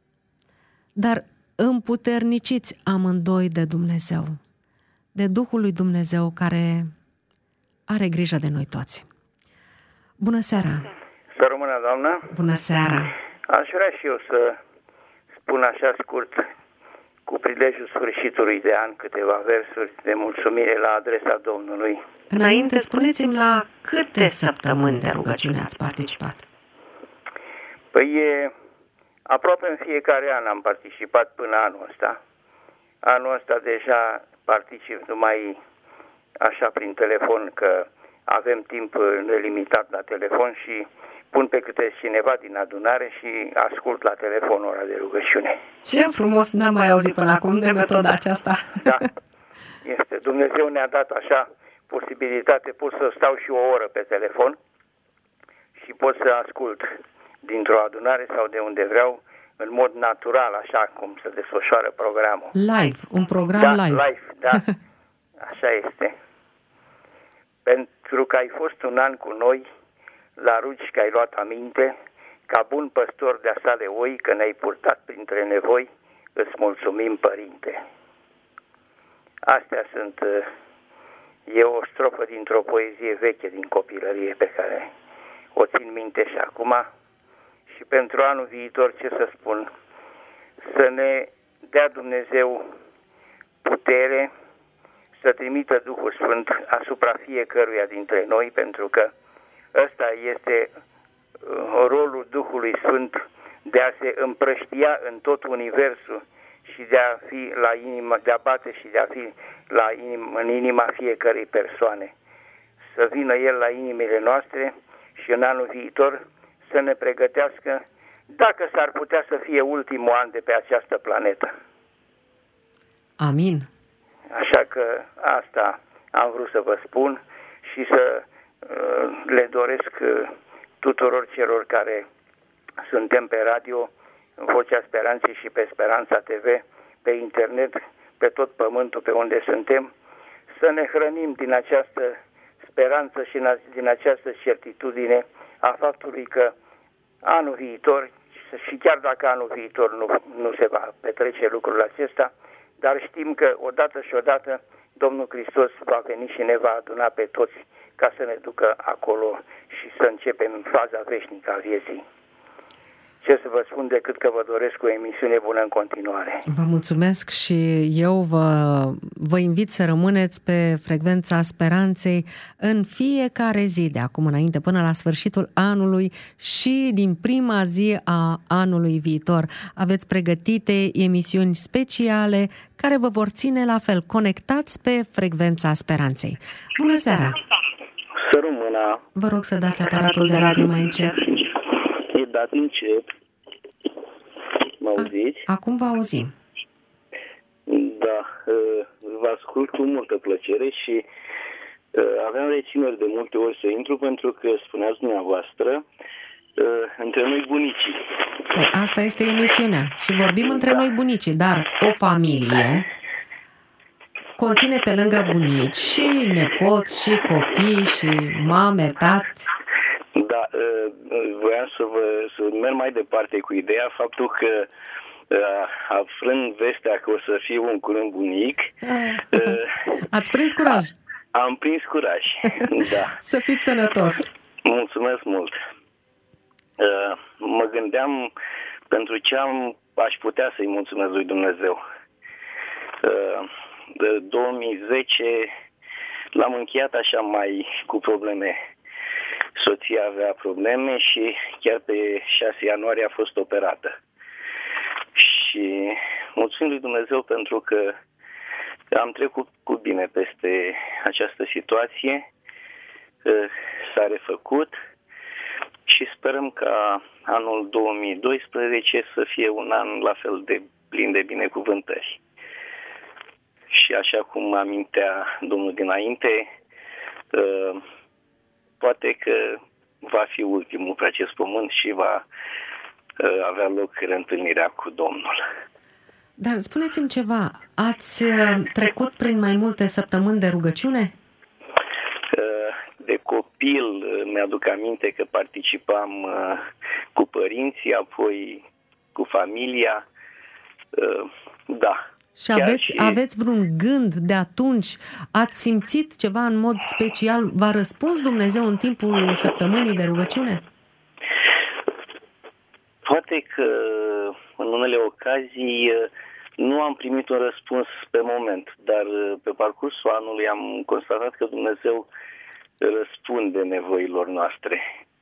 dar împuterniciți amândoi de Dumnezeu, de Duhul lui Dumnezeu care are grijă de noi toți. Bună seara! Să rămână, doamnă! Bună seara! Aș vrea și eu să spun așa scurt, cu prilejul sfârșitului de an, câteva versuri de mulțumire la adresa Domnului. Înainte, spuneți-mi la câte săptămâni de rugăciune ați participat? Păi e, aproape în fiecare an am participat până anul ăsta. Anul ăsta deja particip numai așa prin telefon, că avem timp nelimitat la telefon și pun pe câte cineva din adunare și ascult la telefon ora de rugăciune. Ce frumos, n-am mai auzit până acum de metoda aceasta. Da, este. Dumnezeu ne-a dat așa posibilitate, pot să stau și o oră pe telefon și pot să ascult dintr-o adunare sau de unde vreau, în mod natural, așa cum se desfășoară programul. Live, un program da, live. live, da, așa este. Pentru că ai fost un an cu noi, la rugi că ai luat aminte, ca bun păstor de-a sale oi, că ne-ai purtat printre nevoi, îți mulțumim, Părinte. Astea sunt, e o strofă dintr-o poezie veche din copilărie pe care o țin minte și acum. Și pentru anul viitor, ce să spun, să ne dea Dumnezeu putere, să trimită Duhul Sfânt asupra fiecăruia dintre noi, pentru că ăsta este rolul Duhului Sfânt, de a se împrăștia în tot universul și de a fi la inima, de a bate și de a fi la inim, în inima fiecărei persoane. Să vină El la inimile noastre și în anul viitor să ne pregătească, dacă s-ar putea să fie ultimul an de pe această planetă. Amin. Așa că asta am vrut să vă spun și să uh, le doresc uh, tuturor celor care suntem pe radio, Vocea Speranței și pe Speranța T V, pe internet, pe tot pământul pe unde suntem, să ne hrănim din această speranță și din această certitudine a faptului că anul viitor, și chiar dacă anul viitor nu, nu se va petrece lucrul acesta, dar știm că odată și odată Domnul Hristos va veni și ne va aduna pe toți ca să ne ducă acolo și să începem faza veșnică a vieții. Ce să vă spun decât că vă doresc o emisiune bună în continuare. Vă mulțumesc și eu vă, vă invit să rămâneți pe frecvența Speranței în fiecare zi de acum înainte, până la sfârșitul anului și din prima zi a anului viitor. Aveți pregătite emisiuni speciale care vă vor ține la fel conectați pe frecvența Speranței. Bună seara! Să rămână! Vă rog să dați aparatul de radio mai încet. E dat încet. Mă auziți? Acum vă auzim. Da, vă ascult cu multă plăcere și Aveam rețineri de multe ori să intru pentru că, spuneați dumneavoastră, între noi bunicii. Păi asta este emisiunea și vorbim între da. noi bunicii, dar o familie conține pe lângă bunici și nepoți și copii și mame, tați. Da, voiam să, vă, să merg mai departe cu ideea, faptul că aflând vestea că o să fiu un curând bunic... Ați prins curaj. Am prins curaj, da. Să fiți sănătos. Mulțumesc mult. Mă gândeam pentru ce am, aș putea să-i mulțumesc lui Dumnezeu. De două mii zece l-am încheiat așa mai cu probleme. Soția avea probleme și chiar pe șase ianuarie a fost operată. Și mulțumim lui Dumnezeu pentru că am trecut cu bine peste această situație, s-a refăcut și sperăm ca anul două mii doisprezece să fie un an la fel de plin de binecuvântări. Și așa cum amintea domnul dinainte, poate că va fi ultimul pe acest pământ și va avea loc reîntâlnirea cu Domnul. Dar spuneți-mi ceva, ați trecut prin mai multe săptămâni de rugăciune? De copil mi-aduc aminte că participam cu părinții, apoi cu familia, da. Și aveți, și... aveți vreun gând de atunci? Ați simțit ceva în mod special? V-a răspuns Dumnezeu în timpul săptămânii de rugăciune? Poate că în unele ocazii nu am primit un răspuns pe moment, dar pe parcursul anului am constatat că Dumnezeu răspunde nevoilor noastre.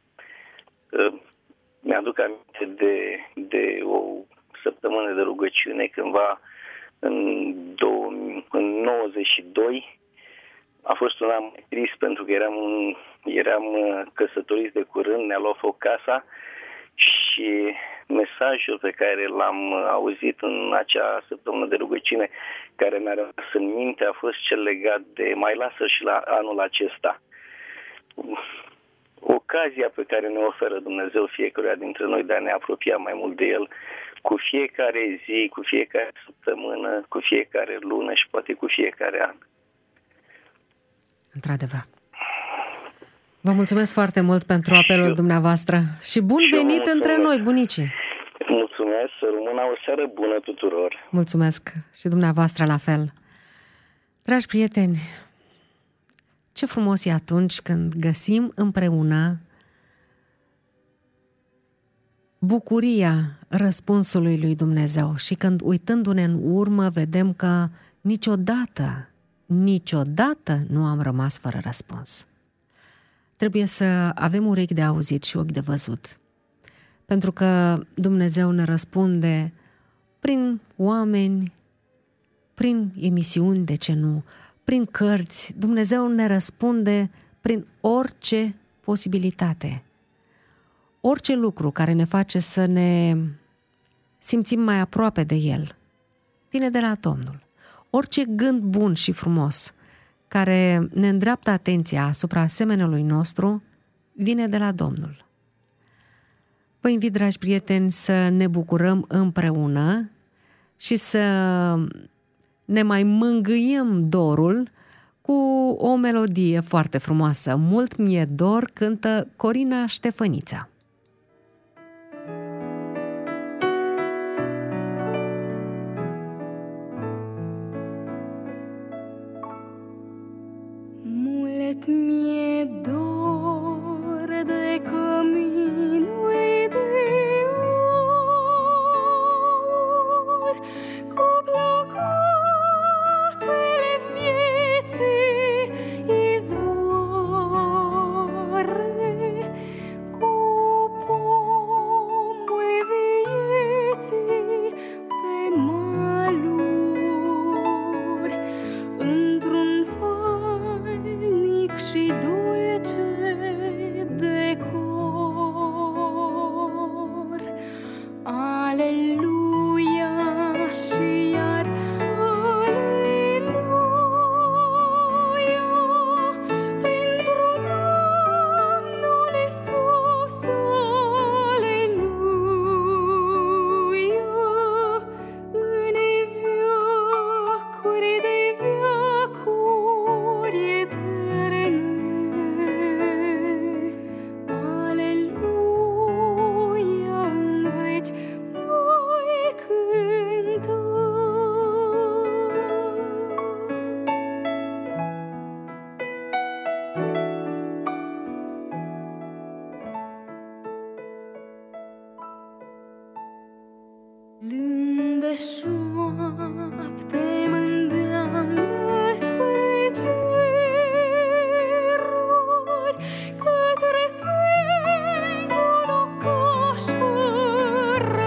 Mi-aduc aminte de, de o săptămână de rugăciune cândva în, două, în nouăzeci și doi. A fost un an trist pentru că eram, eram căsătoriți de curând, ne-a luat foc casa și mesajul pe care l-am auzit în acea săptămână de rugăciune, care mi-a rămas în minte, a fost cel legat de mai lasă și la anul acesta. Ocazia pe care ne oferă Dumnezeu fiecăruia dintre noi de a ne apropia mai mult de El cu fiecare zi, cu fiecare săptămână, cu fiecare lună și poate cu fiecare an. Într-adevăr. Vă mulțumesc foarte mult pentru apelul și dumneavoastră și bun și venit între noi, bunicii. Mulțumesc, să rămână o seară bună tuturor. Mulțumesc și dumneavoastră la fel. Dragi prieteni, ce frumos e atunci când găsim împreună bucuria răspunsului lui Dumnezeu și când uitându-ne în urmă vedem că niciodată, niciodată nu am rămas fără răspuns. Trebuie să avem urechi de auzit și ochi de văzut, pentru că Dumnezeu ne răspunde prin oameni, prin emisiuni, de ce nu, prin cărți. Dumnezeu ne răspunde prin orice posibilitate. Orice lucru care ne face să ne simțim mai aproape de El vine de la Domnul. Orice gând bun și frumos care ne îndreaptă atenția asupra semenului nostru vine de la Domnul. Vă invit, dragi prieteni, să ne bucurăm împreună și să ne mai mângâiem dorul cu o melodie foarte frumoasă. Mult mi-e dor, cântă Corina Ștefănița. Mult mi-e dor de căminul de aur, cu plăcutele vieții izvoare, cu Lândă șoapte mă îndeamnă spre ceruri, către sfântul locaș fără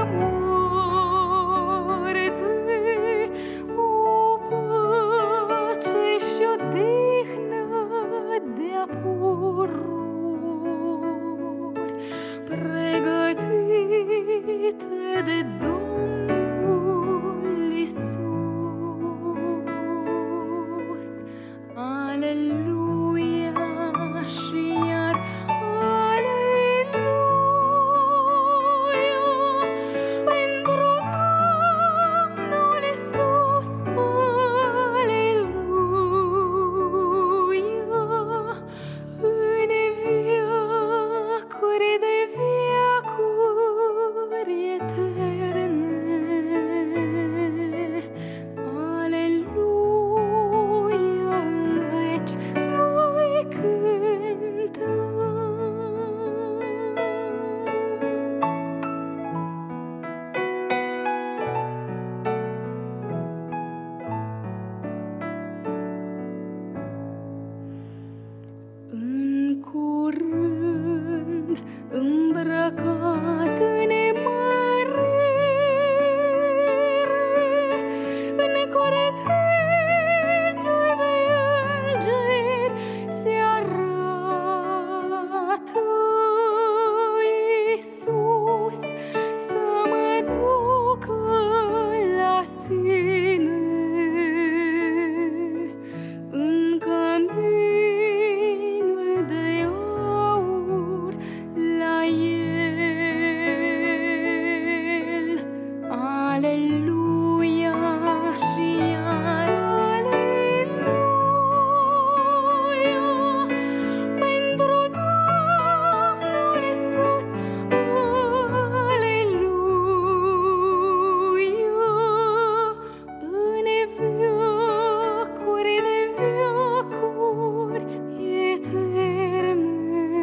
moarte, o pace și odihnă de-a pururi, pregătite de Domnul Iisus. Aleluia și iar aleluia pentru Domnul Iisus. Aleluia în veacuri de veacuri eterne. Aleluia în veci voi cânta. În curând îmbrăcat în mărire, în cortegiul de îngeri se arată Iisus să mă ducă la sine. În căminul de aur la el. Aleluia și iar aleluia pentru Domnul Iisus. Aleluia în veacuri de veacuri eterne.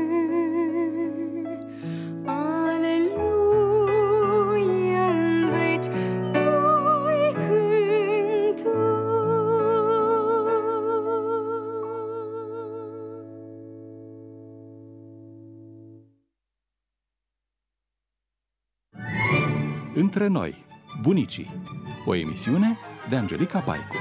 Aleluia în veci voi cânta. Între noi, bunicii. O emisiune de Angelica Paicu.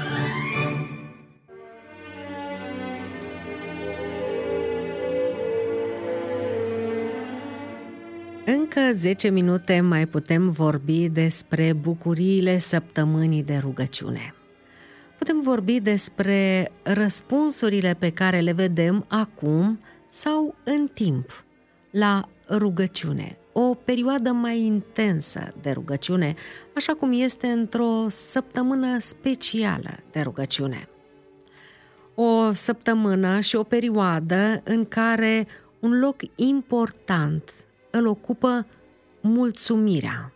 Încă zece minute mai putem vorbi despre bucuriile săptămânii de rugăciune. Putem vorbi despre răspunsurile pe care le vedem acum sau în timp la rugăciune. O perioadă mai intensă de rugăciune, așa cum este într-o săptămână specială de rugăciune. O săptămână și o perioadă în care un loc important îl ocupă mulțumirea.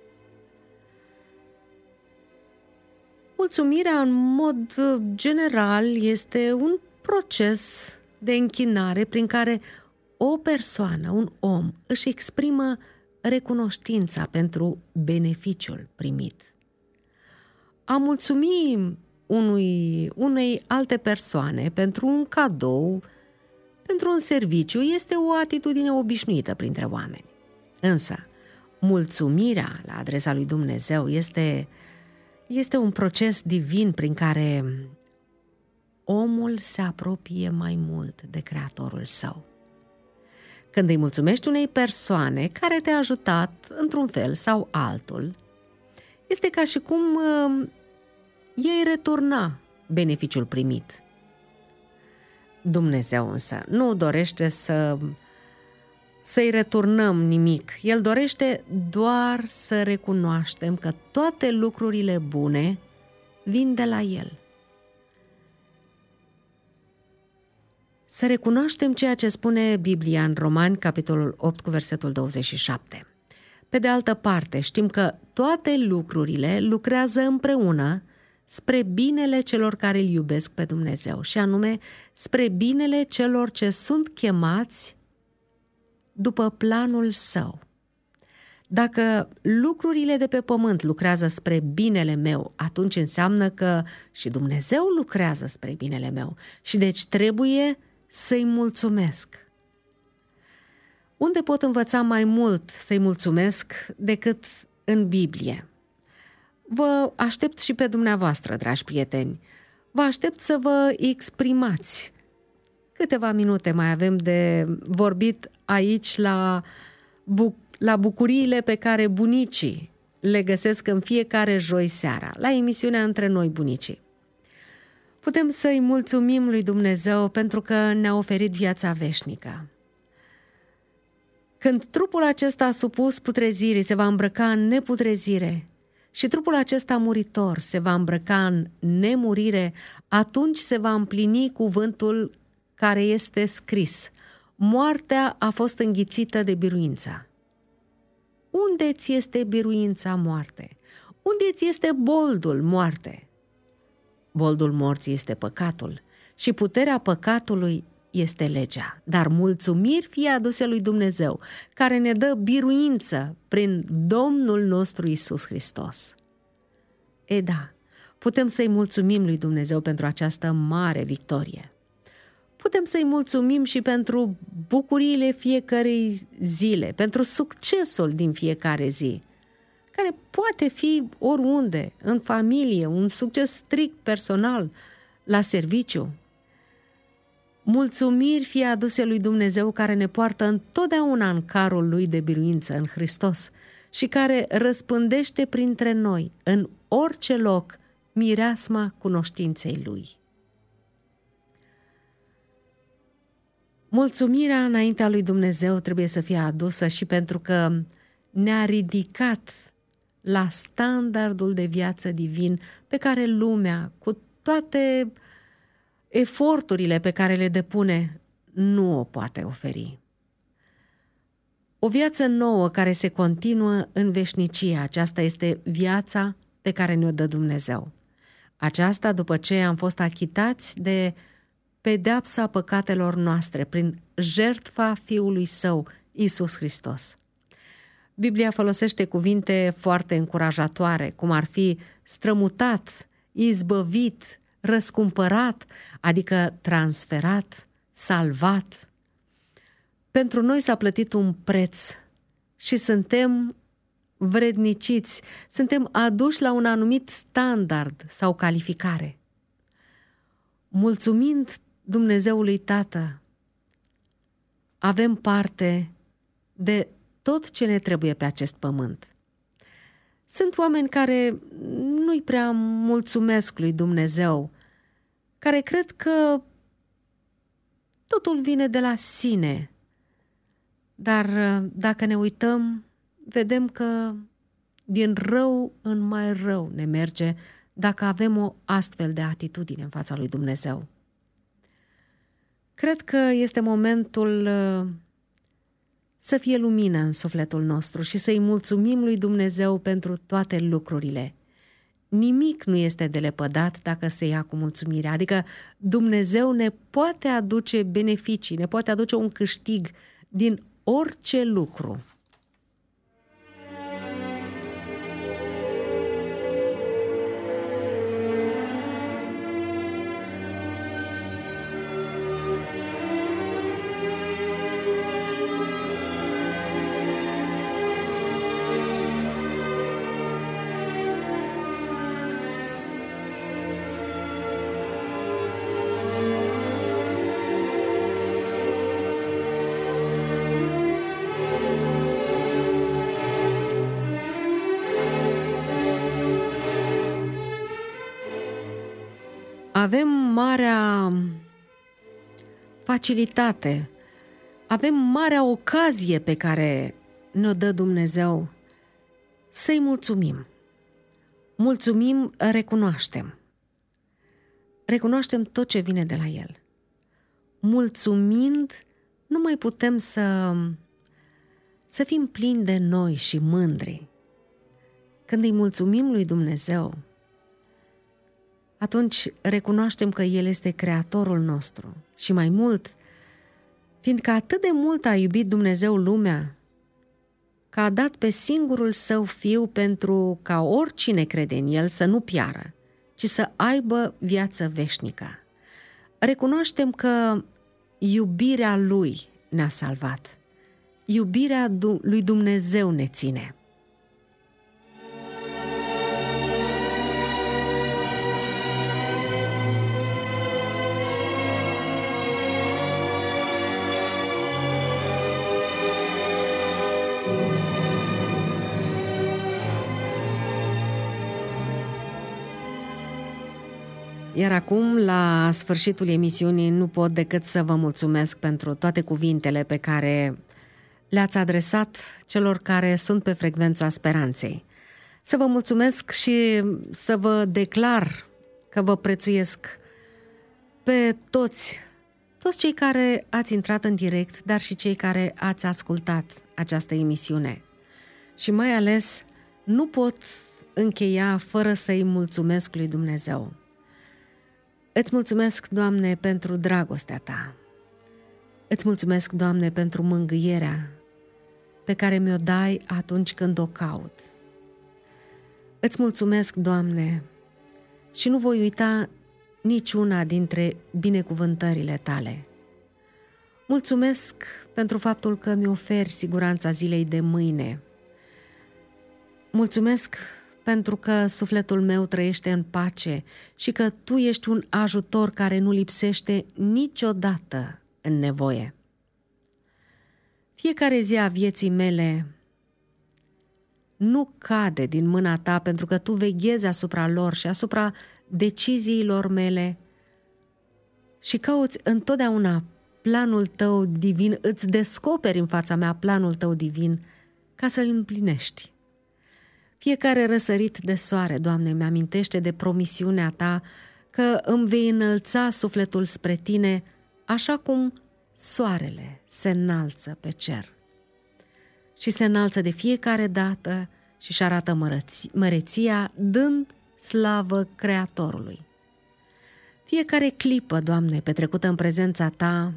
Mulțumirea, în mod general, este un proces de închinare prin care o persoană, un om, își exprimă recunoștința pentru beneficiul primit. A mulțumi unui, unei alte persoane pentru un cadou, pentru un serviciu, este o atitudine obișnuită printre oameni. Însă, mulțumirea la adresa lui Dumnezeu este, este un proces divin prin care omul se apropie mai mult de Creatorul său. Când îi mulțumești unei persoane care te-a ajutat într-un fel sau altul, este ca și cum uh, ei returna beneficiul primit. Dumnezeu însă nu dorește să, să-i returnăm nimic. El dorește doar să recunoaștem că toate lucrurile bune vin de la El. Să recunoaștem ceea ce spune Biblia în Romani, capitolul opt, cu versetul douăzeci și șapte. Pe de altă parte, știm că toate lucrurile lucrează împreună spre binele celor care îl iubesc pe Dumnezeu, și anume spre binele celor ce sunt chemați după planul său. Dacă lucrurile de pe pământ lucrează spre binele meu, atunci înseamnă că și Dumnezeu lucrează spre binele meu și deci trebuie să-i mulțumesc. Unde pot învăța mai mult să-i mulțumesc decât în Biblie? Vă aștept și pe dumneavoastră, dragi prieteni. Vă aștept să vă exprimați. Câteva minute mai avem de vorbit aici la, bu- la bucuriile pe care bunicii le găsesc în fiecare joi seara, la emisiunea Între Noi Bunicii. Putem să-i mulțumim lui Dumnezeu pentru că ne-a oferit viața veșnică. Când trupul acesta supus putrezirii se va îmbrăca în neputrezire și trupul acesta muritor se va îmbrăca în nemurire, atunci se va împlini cuvântul care este scris: moartea a fost înghițită de biruința. Unde ți este biruința, moarte? Unde ți este boldul, moarte? Boldul morții este păcatul și puterea păcatului este legea. Dar mulțumiri fie aduse lui Dumnezeu, care ne dă biruință prin Domnul nostru Iisus Hristos. E da, putem să-i mulțumim lui Dumnezeu pentru această mare victorie. Putem să-i mulțumim și pentru bucuriile fiecărei zile, pentru succesul din fiecare zi, care poate fi oriunde, în familie, un succes strict personal, la serviciu. Mulțumiri fie aduse lui Dumnezeu, care ne poartă întotdeauna în carul lui de biruință în Hristos și care răspândește printre noi, în orice loc, mireasma cunoștinței lui. Mulțumirea înaintea lui Dumnezeu trebuie să fie adusă și pentru că ne-a ridicat la standardul de viață divin pe care lumea, cu toate eforturile pe care le depune, nu o poate oferi. O viață nouă care se continuă în veșnicie, aceasta este viața pe care ne-o dă Dumnezeu. Aceasta după ce am fost achitați de pedeapsa păcatelor noastre prin jertfa Fiului Său, Iisus Hristos. Biblia folosește cuvinte foarte încurajatoare, cum ar fi strămutat, izbăvit, răscumpărat, adică transferat, salvat. Pentru noi s-a plătit un preț și suntem vredniciți, suntem aduși la un anumit standard sau calificare. Mulțumind Dumnezeului Tată, avem parte de tot ce ne trebuie pe acest pământ. Sunt oameni care nu-i prea mulțumesc lui Dumnezeu, care cred că totul vine de la sine, dar dacă ne uităm, vedem că din rău în mai rău ne merge dacă avem o astfel de atitudine în fața lui Dumnezeu. Cred că este momentul să fie lumină în sufletul nostru și să-i mulțumim lui Dumnezeu pentru toate lucrurile. Nimic nu este de lepădat dacă se ia cu mulțumire, adică Dumnezeu ne poate aduce beneficii, ne poate aduce un câștig din orice lucru. Avem marea facilitate, avem marea ocazie pe care ne-o dă Dumnezeu să-i mulțumim. Mulțumim, recunoaștem. Recunoaștem tot ce vine de la El. Mulțumind, nu mai putem să, să fim plini de noi și mândri. Când îi mulțumim lui Dumnezeu, atunci recunoaștem că El este Creatorul nostru și mai mult, fiindcă atât de mult a iubit Dumnezeu lumea, că a dat pe singurul său fiu pentru ca oricine crede în el să nu piară, ci să aibă viață veșnică. Recunoaștem că iubirea lui ne-a salvat. Iubirea lui Dumnezeu ne ține. Iar acum, la sfârșitul emisiunii, nu pot decât să vă mulțumesc pentru toate cuvintele pe care le-ați adresat celor care sunt pe frecvența speranței. Să vă mulțumesc și să vă declar că vă prețuiesc pe toți, toți cei care ați intrat în direct, dar și cei care ați ascultat această emisiune. Și mai ales, nu pot încheia fără să-i mulțumesc lui Dumnezeu. Îți mulțumesc, Doamne, pentru dragostea Ta. Îți mulțumesc, Doamne, pentru mângâierea pe care mi-o dai atunci când o caut. Îți mulțumesc, Doamne, și nu voi uita niciuna dintre binecuvântările Tale. Mulțumesc pentru faptul că mi oferi siguranța zilei de mâine. Mulțumesc pentru că sufletul meu trăiește în pace și că Tu ești un ajutor care nu lipsește niciodată în nevoie. Fiecare zi a vieții mele nu cade din mâna Ta, pentru că Tu veghezi asupra lor și asupra deciziilor mele și cauți întotdeauna planul Tău divin, îți descoperi în fața mea planul Tău divin ca să-l împlinești. Fiecare răsărit de soare, Doamne, mi-amintește de promisiunea Ta că îmi vei înălța sufletul spre Tine, așa cum soarele se înalță pe cer. Și se înalță de fiecare dată și își arată mărăți, măreția, dând slavă Creatorului. Fiecare clipă, Doamne, petrecută în prezența Ta,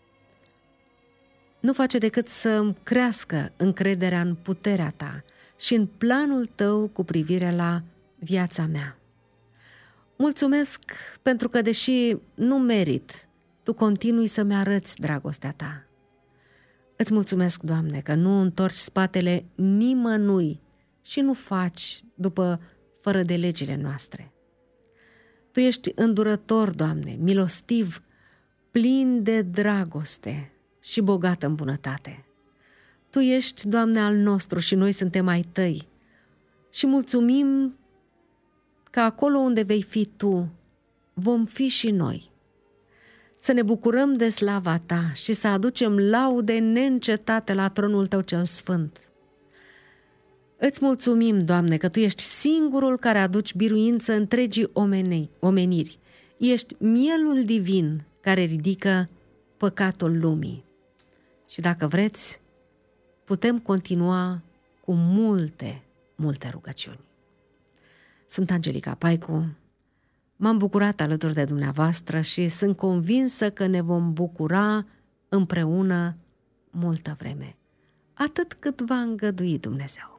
nu face decât să crească încrederea în puterea Ta și în planul Tău cu privire la viața mea. Mulțumesc pentru că, deși nu merit, Tu continui să-mi arăți dragostea Ta. Îți mulțumesc, Doamne, că nu întorci spatele nimănui și nu faci după fără de legile noastre. Tu ești îndurător, Doamne, milostiv, plin de dragoste și bogat în bunătate. Tu ești, Doamne, al nostru și noi suntem ai Tăi și mulțumim că acolo unde vei fi Tu, vom fi și noi. Să ne bucurăm de slava Ta și să aducem laude neîncetate la tronul Tău cel sfânt. Îți mulțumim, Doamne, că Tu ești singurul care aduci biruință întregii omenei, omeniri. Ești mielul divin care ridică păcatul lumii. Și dacă vreți, putem continua cu multe, multe rugăciuni. Sunt Angelica Paicu, m-am bucurat alături de dumneavoastră și sunt convinsă că ne vom bucura împreună multă vreme, atât cât va îngădui Dumnezeu.